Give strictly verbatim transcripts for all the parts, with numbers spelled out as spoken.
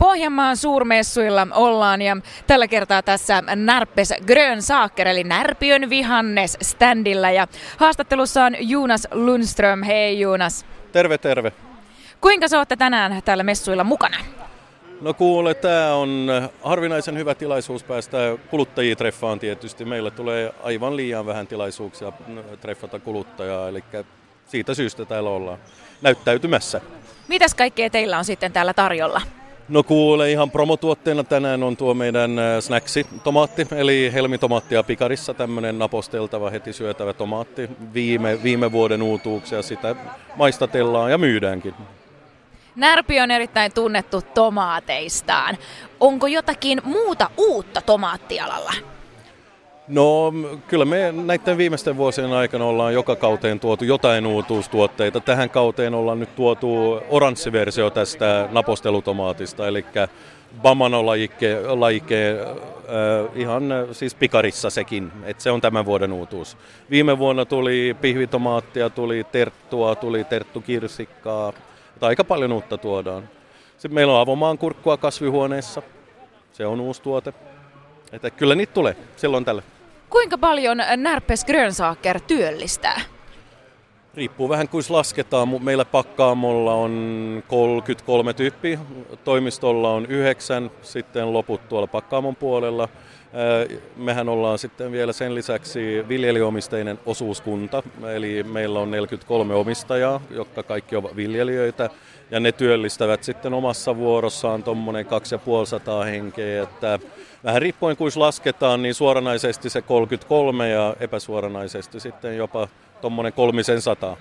Pohjanmaan suurmessuilla ollaan ja tällä kertaa tässä Närpes Grönsaker eli Närpiön vihannes standilla ja haastattelussa on Jonas Lundström. Hei Jonas. Terve, terve. Kuinka sä ootte tänään täällä messuilla mukana? No kuule, tämä on harvinaisen hyvä tilaisuus päästä kuluttajia treffaan tietysti. Meillä tulee aivan liian vähän tilaisuuksia treffata kuluttajaa, eli siitä syystä täällä ollaan näyttäytymässä. Mitäs kaikkea teillä on sitten täällä tarjolla? No kuule, ihan promotuotteena tänään on tuo meidän snaksi-tomaatti, eli helmitomaattia pikarissa, tämmöinen naposteltava, heti syötävä tomaatti. Viime, viime vuoden uutuuksia, sitä maistatellaan ja myydäänkin. Närpi on erittäin tunnettu tomaateistaan. Onko jotakin muuta uutta tomaattialalla? No kyllä me näiden viimeisten vuosien aikana ollaan joka kauteen tuotu jotain uutuustuotteita. Tähän kauteen ollaan nyt tuotu oranssiversio tästä napostelutomaatista, eli Bamano-lajike, lajike, äh, ihan siis pikarissa sekin, että se on tämän vuoden uutuus. Viime vuonna tuli pihvitomaattia, tuli terttua, tuli terttukirsikkaa, aika paljon uutta tuodaan. Sitten meillä on avomaan kurkkua kasvihuoneessa, se on uusi tuote. Että kyllä niitä tulee silloin tällä. Kuinka paljon Närpes Grönsaker työllistää? Riippuu vähän kuinka lasketaan. Meillä pakkaamolla on kolmekymmentäkolme tyyppiä, toimistolla on yhdeksän, sitten loput tuolla pakkaamon puolella. Mehän ollaan sitten vielä sen lisäksi viljelijöomisteinen osuuskunta, eli meillä on neljäkymmentäkolme omistajaa, jotka kaikki ovat viljelijöitä, ja ne työllistävät sitten omassa vuorossaan tuommoinen kaksisataaviisikymmentä henkeä, että vähän riippuen kuinka lasketaan, niin suoranaisesti se kolmekymmentäkolme ja epäsuoranaisesti sitten jopa tuommoinen kolmisen sataa.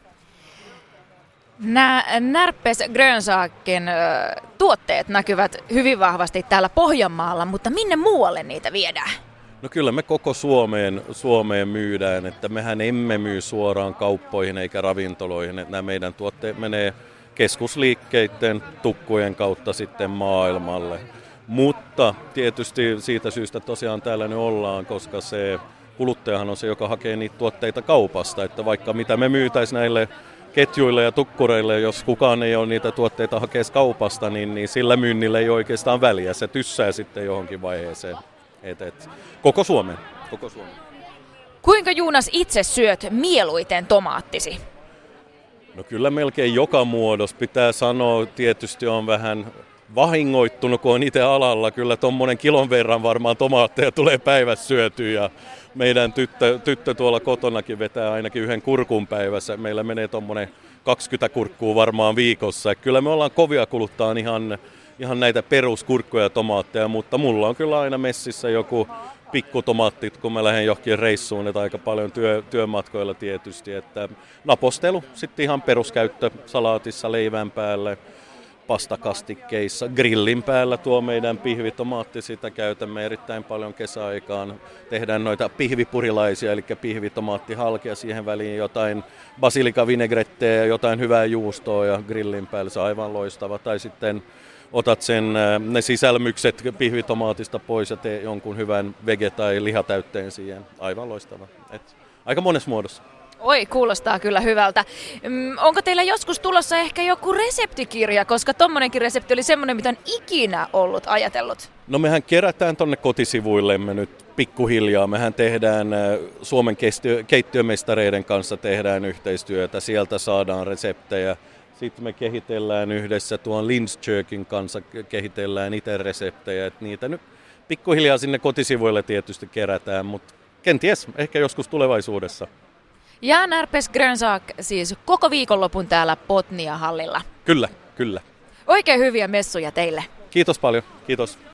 Nämä Närpes Grönsaken tuotteet näkyvät hyvin vahvasti täällä Pohjanmaalla, mutta minne muualle niitä viedään? No kyllä me koko Suomeen, Suomeen myydään, että mehän emme myy suoraan kauppoihin eikä ravintoloihin, että nämä meidän tuotteet menee keskusliikkeiden tukkujen kautta sitten maailmalle. Mutta tietysti siitä syystä tosiaan täällä nyt ollaan, koska se kuluttajahan on se, joka hakee niitä tuotteita kaupasta, että vaikka mitä me myytäisiin näille ketjuille ja tukkureille, jos kukaan ei ole niitä tuotteita hakeessa kaupasta, niin, niin sillä myynnillä ei oikeastaan väliä. Se tyssää sitten johonkin vaiheeseen. Et, et, koko Suomen. Koko Suomen. Kuinka Jonas itse syöt mieluiten tomaattisi? No kyllä melkein joka muodossa. Pitää sanoa, tietysti on vähän vahingoittunut, kun on itse alalla. Kyllä tuommoinen kilon verran varmaan tomaatteja tulee päivässä syötyä. Ja meidän tyttö, tyttö tuolla kotonakin vetää ainakin yhden kurkun päivässä. Meillä menee tuommoinen kaksikymmentä kurkkua varmaan viikossa. Kyllä me ollaan kovia kuluttaa ihan, ihan näitä peruskurkkuja ja tomaatteja, mutta mulla on kyllä aina messissä joku pikkutomaatti, kun mä lähden johonkin reissuun, että aika paljon työ, työmatkoilla tietysti. Että napostelu, sitten ihan peruskäyttö salaatissa leivän päälle, pastakastikkeissa, grillin päällä tuo meidän pihvitomaatti, sitä käytämme erittäin paljon kesäaikaan. Tehdään noita pihvipurilaisia, eli pihvitomaattihalkia, siihen väliin jotain basilikavinegretteä ja jotain hyvää juustoa ja grillin päällä, se on aivan loistava. Tai sitten otat sen, ne sisälmykset pihvitomaatista pois ja tee jonkun hyvän vege- tai lihatäytteen siihen, aivan loistava. Et aika monessa muodossa. Oi, kuulostaa kyllä hyvältä. Onko teillä joskus tulossa ehkä joku reseptikirja, koska tommonenkin resepti oli semmoinen, mitä on ikinä ollut ajatellut? No mehän kerätään tonne kotisivuillemme nyt pikkuhiljaa. Mehän tehdään Suomen keittiömestareiden kanssa tehdään yhteistyötä, sieltä saadaan reseptejä. Sitten me kehitellään yhdessä tuon Lindskirkin kanssa, kehitellään itse reseptejä, että niitä nyt pikkuhiljaa sinne kotisivuille tietysti kerätään, mutta kenties ehkä joskus tulevaisuudessa. Ja Närpes Grönsak siis koko viikonlopun täällä Botnia-hallilla. Kyllä, kyllä. Oikein hyviä messuja teille. Kiitos paljon, kiitos.